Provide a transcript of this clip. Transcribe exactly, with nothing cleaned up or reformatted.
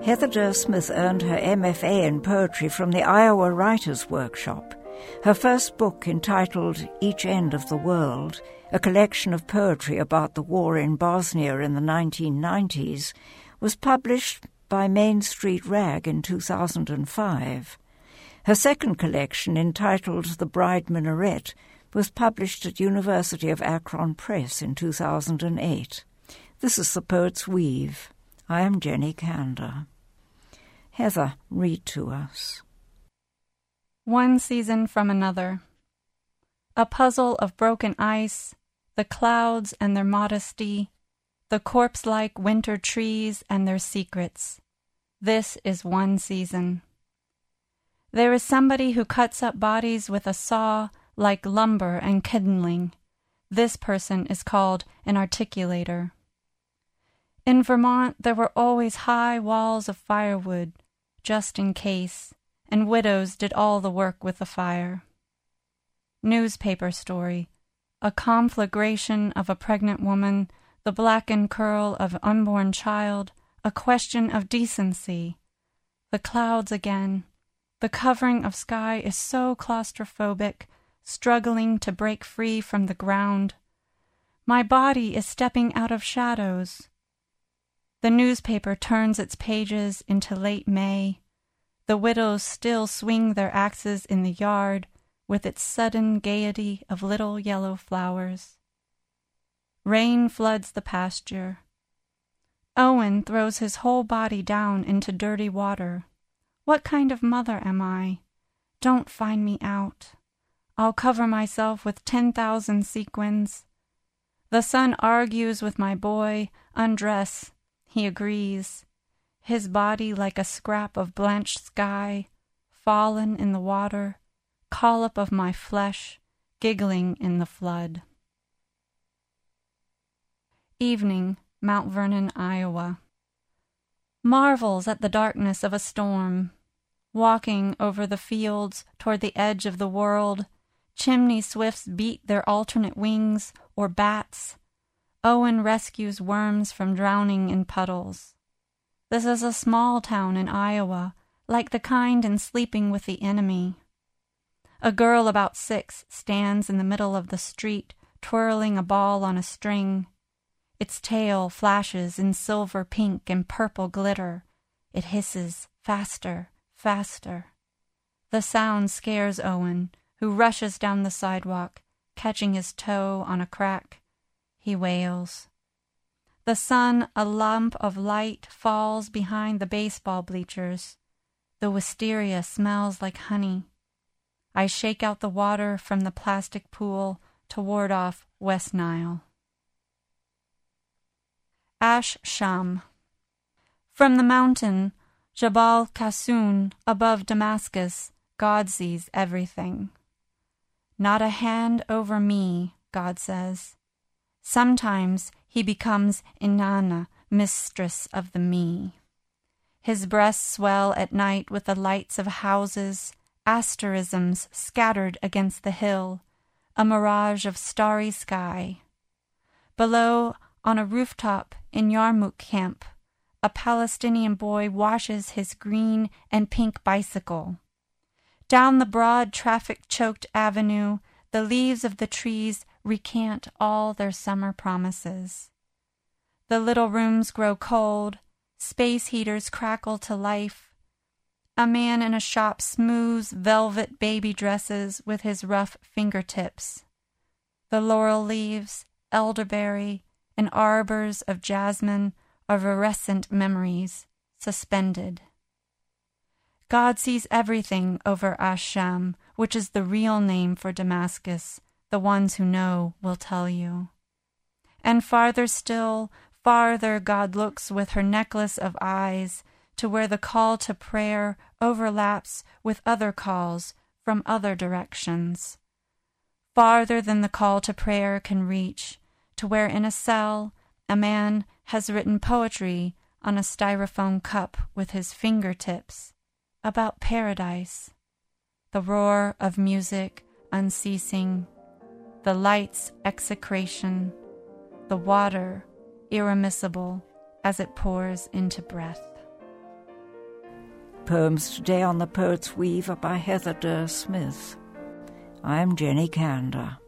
Heather Durr Smith earned her M F A in poetry from the Iowa Writers' Workshop. Her first book, entitled Each End of the World, a collection of poetry about the war in Bosnia in the nineteen nineties, was published by Main Street Rag in two thousand five. Her second collection, entitled The Bride Minaret, was published at University of Akron Press in two thousand eight. This is The Poet's Weave. I am Jenny Kander. Heather, read to us. One season from another. A puzzle of broken ice, the clouds and their modesty, the corpse-like winter trees and their secrets. This is one season. There is somebody who cuts up bodies with a saw like lumber and kindling. This person is called an articulator. In Vermont, there were always high walls of firewood, just in case, and widows did all the work with the fire. Newspaper story. A conflagration of a pregnant woman, the blackened curl of an unborn child, a question of decency. The clouds again. The covering of sky is so claustrophobic, struggling to break free from the ground. My body is stepping out of shadows. The newspaper turns its pages into late May. The widows still swing their axes in the yard with its sudden gaiety of little yellow flowers. Rain floods the pasture. Owen throws his whole body down into dirty water. What kind of mother am I? Don't find me out. I'll cover myself with ten thousand sequins. The son argues with my boy. Undress. He agrees. His body like a scrap of blanched sky, fallen in the water, collop of my flesh, giggling in the flood. Evening, Mount Vernon, Iowa. Marvels at the darkness of a storm. Walking over the fields toward the edge of the world, chimney swifts beat their alternate wings, or bats. Owen rescues worms from drowning in puddles. This is a small town in Iowa, like the kind in Sleeping with the Enemy. A girl about six stands in the middle of the street, twirling a ball on a string. Its tail flashes in silver pink and purple glitter. It hisses faster, faster. The sound scares Owen, who rushes down the sidewalk, catching his toe on a crack. He wails. The sun, a lump of light, falls behind the baseball bleachers. The wisteria smells like honey. I shake out the water from the plastic pool to ward off West Nile. Ash Sham. From the mountain, Jabal Qassoun, above Damascus, God sees everything. Not a hand over me, God says. Sometimes he becomes Inanna, mistress of the me. His breasts swell at night with the lights of houses, asterisms scattered against the hill, a mirage of starry sky. Below, on a rooftop in Yarmouk camp, a Palestinian boy washes his green and pink bicycle. Down the broad traffic-choked avenue, the leaves of the trees recant all their summer promises. The little rooms grow cold, space heaters crackle to life. A man in a shop smooths velvet baby dresses with his rough fingertips. The laurel leaves, elderberry, and arbors of jasmine are virescent memories, suspended. God sees everything over Ash-Sham, which is the real name for Damascus. The ones who know will tell you. And farther still, farther God looks with her necklace of eyes to where the call to prayer overlaps with other calls from other directions. Farther than the call to prayer can reach, to where in a cell a man has written poetry on a styrofoam cup with his fingertips about paradise, the roar of music unceasing, the light's execration, the water irremissible as it pours into breath. Poems today on The Poet's Weave are by Heather Durr Smith. I'm Jenny Kander.